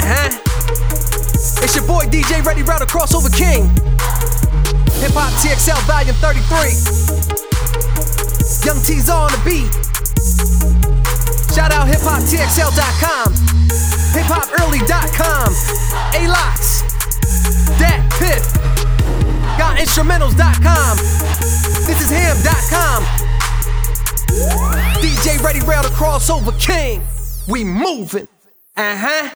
It's your boy DJ Ready Rail, the crossover king. Hip Hop TXL Volume 33. Young T's on the beat. Shout out hiphoptxl.com, hiphopearly.com, A-Locks, Dat Piff, gotinstrumentals.com, thisisham.com. DJ Ready Rail, the crossover king. We moving.